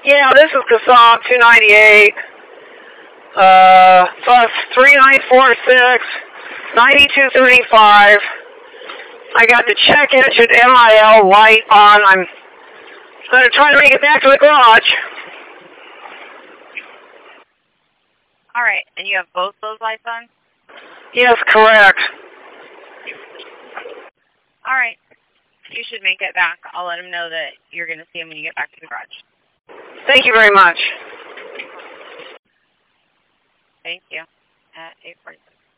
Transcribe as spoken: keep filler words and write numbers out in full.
Yeah, this is Kasam two ninety-eight, uh, plus three nine four six, ninety-two thirty-five. I got the check engine M I L light on. I'm going to try to make it back to the garage. All right, and you have both those lights on? Yes, correct. All right. You should make it back. I'll let him know that you're going to see him when you get back to the garage. Thank you very much. Thank you. At eight forty-six.